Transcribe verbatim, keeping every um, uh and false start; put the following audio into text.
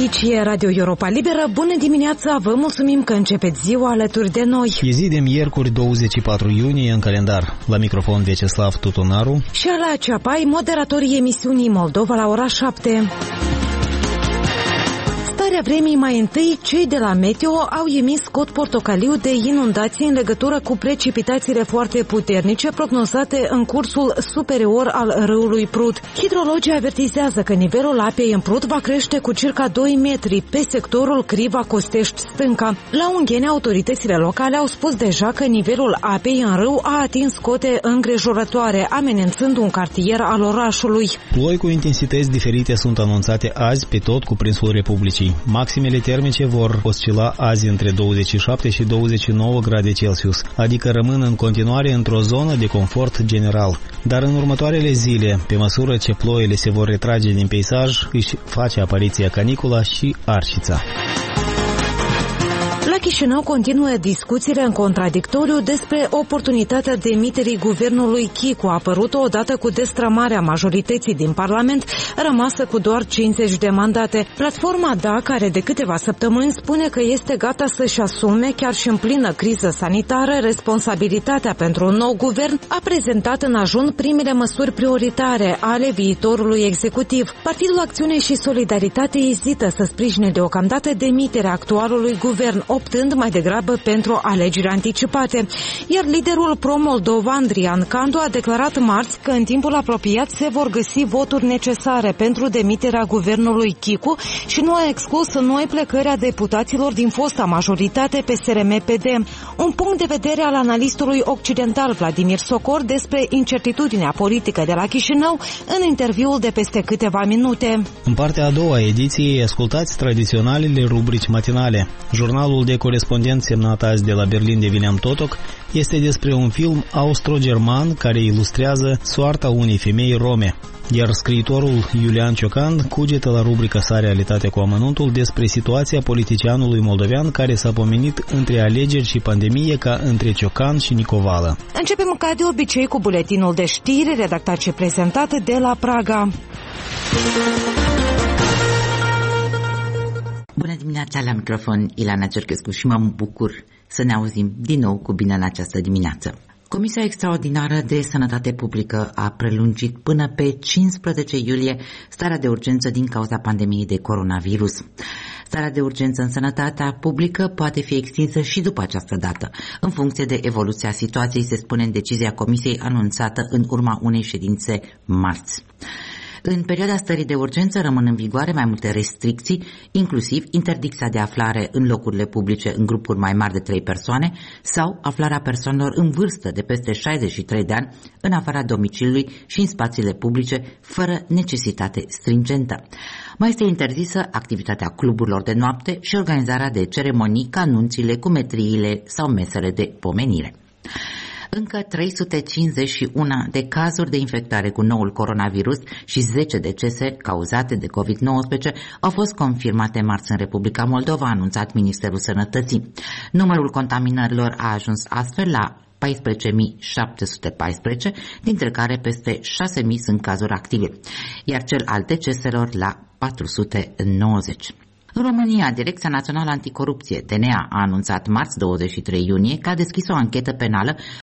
Aici e Radio Europa Liberă. Bună dimineața, vă mulțumim că începeți ziua alături de noi. E zi de miercuri, douăzeci și patru iunie în calendar. La microfon Vyacheslav Tutunaru și Ala Ceapai, moderatorii emisiunii Moldova la ora șapte. Starea vremii mai întâi, cei de la Meteo au emis cod portocaliu de inundații în legătură cu precipitațiile foarte puternice prognozate în cursul superior al râului Prut. Hidrologii avertizează că nivelul apei în Prut va crește cu circa doi metri pe sectorul Criva-Costești-Stânca. La Ungheni, autoritățile locale au spus deja că nivelul apei în râu a atins cote îngrijorătoare, amenințând un cartier al orașului. Ploi cu intensități diferite sunt anunțate azi pe tot cuprinsul Republicii. Maximele termice vor oscila azi între douăzeci și șapte și douăzeci și nouă grade Celsius, adică rămân în continuare într-o zonă de confort general. Dar în următoarele zile, pe măsură ce ploile se vor retrage din peisaj, își face apariția canicula și arșița. La Chișinău continuă discuțiile în contradictoriu despre oportunitatea demiterii guvernului Chicu, apărută odată cu destrămarea majorității din Parlament, rămasă cu doar cincizeci de mandate. Platforma D A, care de câteva săptămâni spune că este gata să-și asume, chiar și în plină criză sanitară, responsabilitatea pentru un nou guvern, a prezentat în ajun primele măsuri prioritare ale viitorului executiv. Partidul Acțiune și Solidaritate ezită să sprijine deocamdată demiterea actualului guvern, optând mai degrabă pentru alegeri anticipate. Iar liderul pro-Moldova, Andrian Candu, a declarat marți că în timpul apropiat se vor găsi voturi necesare pentru demiterea guvernului Chicu și nu a exclus noi plecări a deputaților din fosta majoritate P S R M P D. Un punct de vedere al analistului occidental Vladimir Socor despre incertitudinea politică de la Chișinău în interviul de peste câteva minute. În partea a doua a ediției ascultați tradiționalele rubrici matinale. Jurnalul de corespondenți semnat azi de la Berlin de William Totok este despre un film austro-german care ilustrează soarta unei femei rome. Iar scriitorul Iulian Ciocan cugetă la rubrica sa Realitatea cu amănuntul despre situația politicianului moldovean care s-a pomenit între alegeri și pandemie ca între Ciocan și Nicovală. Începem ca de obicei cu buletinul de știri redactat și prezentat de la Praga. Bună dimineața, la microfon Ilana Cerchescu și mă bucur să ne auzim din nou cu bine în această dimineață. Comisia Extraordinară de Sănătate Publică a prelungit până pe cincisprezece iulie starea de urgență din cauza pandemiei de coronavirus. Starea de urgență în sănătatea publică poate fi extinsă și după această dată, în funcție de evoluția situației, se spune în decizia Comisiei anunțată în urma unei ședințe marți. În perioada stării de urgență rămân în vigoare mai multe restricții, inclusiv interdicția de aflare în locurile publice în grupuri mai mari de trei persoane sau aflarea persoanelor în vârstă de peste șaizeci și trei de ani în afara domiciliului și în spațiile publice, fără necesitate stringentă. Mai este interzisă activitatea cluburilor de noapte și organizarea de ceremonii ca nunțile, cumetriile sau mesele de pomenire. Încă trei sute cincizeci și unu de cazuri de infectare cu noul coronavirus și zece decese cauzate de covid nouăsprezece au fost confirmate marți în Republica Moldova, a anunțat Ministerul Sănătății. Numărul contaminărilor a ajuns astfel la paisprezece mii șapte sute paisprezece, dintre care peste șase mii sunt cazuri active, iar cel al deceselor la patru sute nouăzeci. În România, Direcția Națională Anticorupție, D N A, a anunțat marți douăzeci și trei iunie că a deschis o anchetă penală